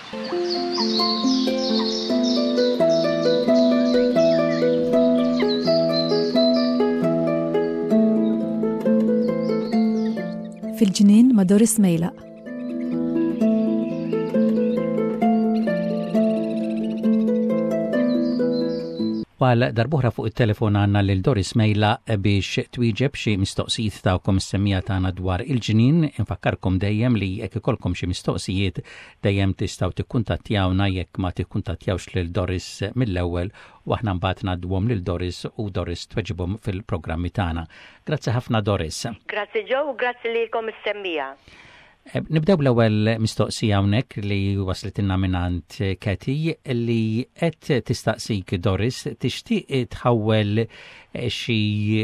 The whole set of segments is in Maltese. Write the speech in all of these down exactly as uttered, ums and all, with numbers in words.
في الجنين مع دوريس ميلا. Għal darbuħra fuq il-telefon għanna l-Doris Mejla biex twieġeb xi mistoqsijiet tagħkom is-semmija tagħna dwar il-ġnien. Infakkarkom dejjem li jekk ikolkom xi mistoqsijiet dejjem tistgħu tikkuntattjawna jekk ma tikkuntattjawx lil Doris mill-ewwel u aħna mbagħad ngħadduhom lil Doris u Doris tweġibhom fil-programmi tagħna. Grazzi ħafna Doris. Grazzi Joe u grazzi lilkom is-semmija. Nibdew l-ewwel mistoqsija hawnhekk li waslitilna minant Katie li qed tistaqsik Doris tixtieq tħawwel xi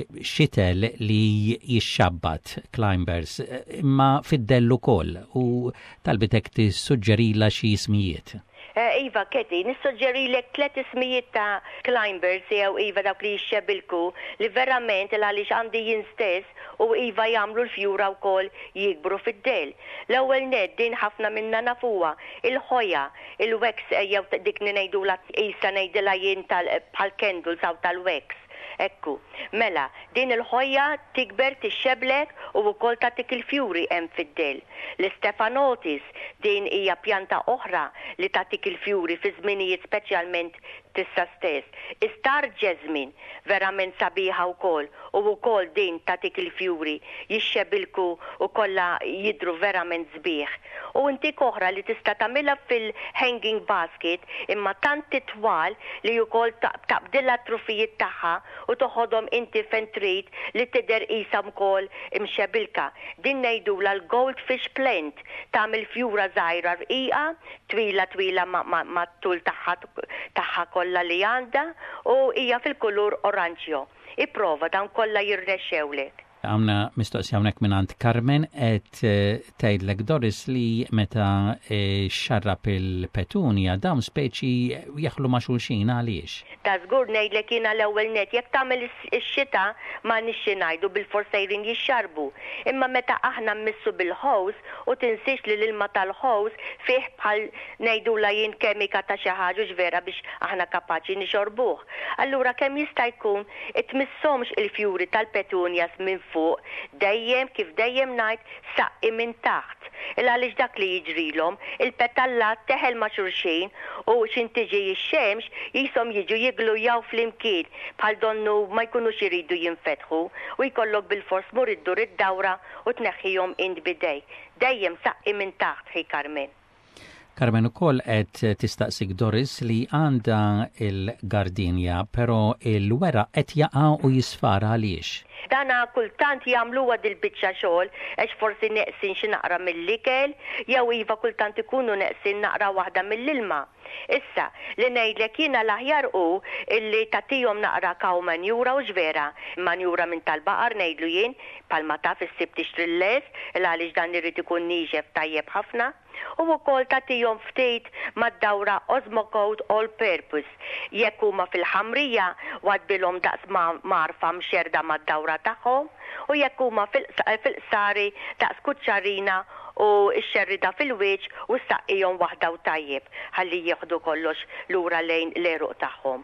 xitel li jixxabbat climbers imma fid-dell ukoll u talbitek tissuġġerila xi ismijiet. Iva, Keti, nissuġġeri lek tlet ismijiet ta' climbers jew Iva dawk li jixxebilku li verament għaliex għandi jien stess u Iva jagħmlu l-fjura wkoll jikbru fid-del. L-ewwel ned din ħafna minna nafuha, il-ħoja, il-wax jew dik ngħidula qisha ngħidilha jien bħal candles aw tal-wax. Ekku, mela, din il-ħojja tikber tixxeblek u wkoll tagħtik il-fjuri hemm fid-del. L-Stefanotis din hija pjanta oħra li tagħtik il-fjuri fi żminijiet speċjalment tissa stess. Istar ġeżmin verament sabiħa wkoll u wkoll din tagħtik il-fjuri jixxebilku u kollha jidru verament sbieħ. U intik oħra li tista' tagħmilha fil-hanging basket imma tant titwal li wkoll taqbdilha t-trufijiet tagħha u toħodhom inti fejn trid li tidher qisha wkoll imxebilka. Din ngħidula l-goldfish plant tagħmel fjura żgħira rqiqa twila twila ma' tul tagħha tagħha kollha li għandha u hija fil-kulur oranġjo. Ipprova dan kollha jirnexxewlek. Għamna mistoqsija hawnhekk mingħand Carmen qed tgħidlek Doris li meta xarrab il-petunja dawn speċi jaħlu ma' xulxin għaliex. Ta' żgur ngħidlek jiena l-ewwel net jekk tagħmel ix-xita ma nixxi ngħidu bil-forsejrin jixxarbu. Imma meta aħna mmissu bil-ħows u tinsix li l-ilma tal-ħows fih bħal ngħidula jien kemika ta' xi ħaġa ġvera biex aħna kapaċi nixorbuh. Allura kemm jista' jkun itmissomx il-fjuri tal-petunjas minn fuq, dejjem kif dejjem ngħid saqqi minn taħt. Il għaliex dak li jiġrilhom, il-petallat teħel ma' xulxin u xin tiġi x-xemx jisom jiġu jiglu jaw fl-imkien bħal donnu ma jkunux iridu jinfetħu u jkollok bil-fors mur iddur id-dawra u tneħħihom int bidej. Dejjem saqqi minn taħt ħej Carmen. Carmen ukoll qed tistaqsik Doris li għandha il-gardinja però il-wera qed jaqa' u jisfara għaliex. Dana kultant jagħmluha dil-biċċa xogħol għax forsi neqsin xi naqra mill-ikel jew iva kultant ikunu neqsin naqra waħda mill-ilma. Issa, li ngħidlek jiena l-aħjar hu illi tagħtihom naqra kaw manjura u ġvera. Manjura minn tal-baqar ngħidlu jien palma taf issib tixtri l-les għaliex dan irid ikun nieġef tajjeb ħafna. U wkoll tagħtihom ftit mad-dawra Osmocote All Purpose. Jekk huma fil-ħamrija wadbilhom daqs marfa mxerda mad-dawra tagħhom u jekk huma fil-qsari daqs kuċċarina u x-xerrida fil-wiċċ u saqqihom waħda u tajjeb ħalli jieħdu kollox lura lejn l-eruq tagħhom.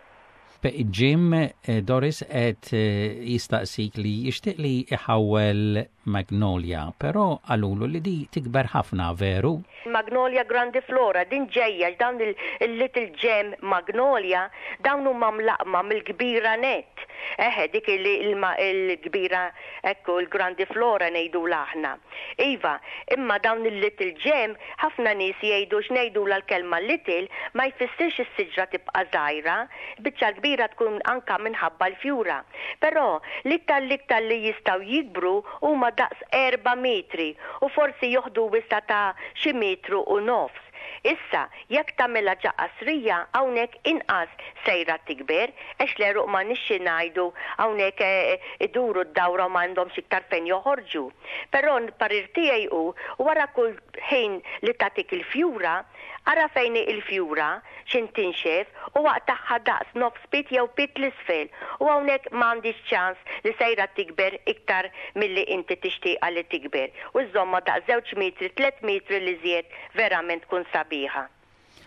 Jim Doris qed jistaqsik li jixtieq li iħawwel Magnolia, però għalulu li di tikber ħafna veru? Magnolia grandiflora din ġejja dawn il-little gem Magnolia dawn huma mlaqma mill-kbira net. Eħe dik il-kbira ekku il-grandiflora ngħidu aħna. Iva, imma dawn il-little gem ħafna nies jgħidu x'ngħidu l-kelma little ma jfissirx is-siġra tibqa' żgħira, biċċa kbira tkun anka minħabba l-fjura. Però l-iktar l-iktar li jistgħu jikbru huma daqs erba' metri u forsi joħdu wista ta' xi metru u nofs. Issa, jekk tagħmilha ġa qasrija hawnhekk inqas sejra tikber għax l-eruq ma nixxi ngħidu hawnhekk iduru d-dawra u m'għandhomx iktar fejn joħorġu. Però l-parir tiegħi hu wara kull ħin li tagħtik il-fjura ara fejn il-fjura x'in tinxef u waqt tagħha daqs nofs pit jew pit l-isfel u hawnhekk m'għandix ċans li sejra tikber iktar milli inti tixtieqha li tikber. U żomma daqs żewġ metri, tliet metri li żjed verament tkun sabiħa.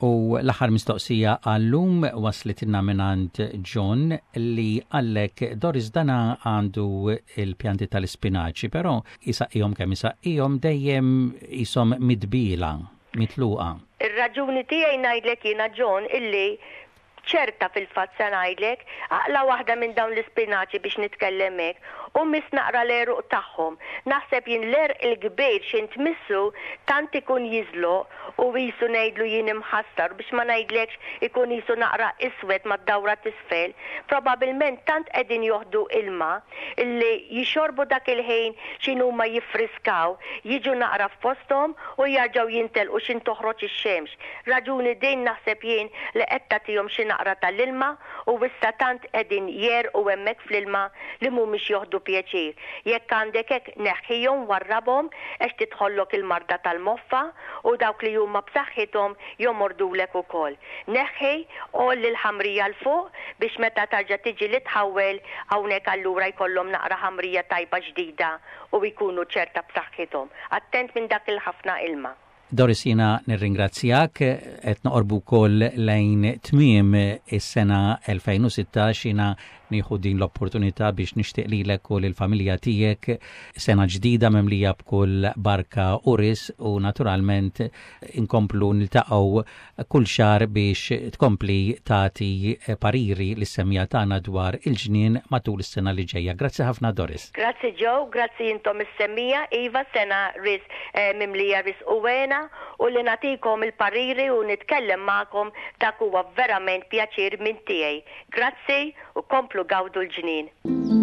U l-aħħar mistoqsija għallum waslet inna minant John li għallek Doris dana għandu il-pjanti tal-spinaċi, pero jisaqijom kem jisaqijom dejjem jisom midbila, mitluqa. Ir-raġuni tiegħi ngħidlek jiena John illi ċerta fil-fatt se ngħidlek aqla waħda minn dawn l-ispinaċi biex nitkellem hekk u mis naqra l-eruq tagħhom. Naħseb jien l-erq il-kbir xi ntmissu tant ikun jiżloq u jisu ngħidlu jien imħassar biex ma ngħidlekx ikun jisu naqra iswed mad-dawra t'isfel. Probabbilment tant qegħdin joħdu ilma illi jixorbu dak il-ħin x'inhu ma jiffriskaw, jiġu naqra f'posthom u jarġgħu jintelqu x'in toħroġ ix-xemx. Raġuni din naħseb jien li qed tagħtihom xi naqra tal-ilma u issa tant qegħdin jerqu hemmhekk fl-ilma li mhumiex joħdu pjaċir. Jekk għandek hekk neħħihom warrabhom għax tidħollok il-marda tal-moffa u dawk li huma b'saħħithom jomordulek ukoll. Neħħi qoll il-ħamrija l fuq biex meta tarġa' tiġi li tħawwel hawnhekk allura jkollhom naqra ħamrija tajba ġdida u jkunu ċerta b'saħħithom. Attent minn dak il-ħafna ilma. Doris, jina nirringrazzjak, qed noqorbu wkoll lejn tmiem is-sena elfejn u sittax jina nieħu din l-opportunità biex nixtieq lilek u lill-familja tiegħek sena ġdida memlija b'kull barka u ris u naturalment inkomplu niltaqgħu kull xahar biex tkompli tagħti pariri lis-semmija tagħna dwar il-ġnien matul is-sena li ġejja. Grazzi ħafna Doris. Grazzi Joe, grazzi intom is-semmija iva sena ris eh, mimlija ris u wena u li nagħtikom il-pariri u nitkellem magħkom dak huwa verament pjaċir minn tiegħi. Grazzi u komplu gawdu l-ġnien.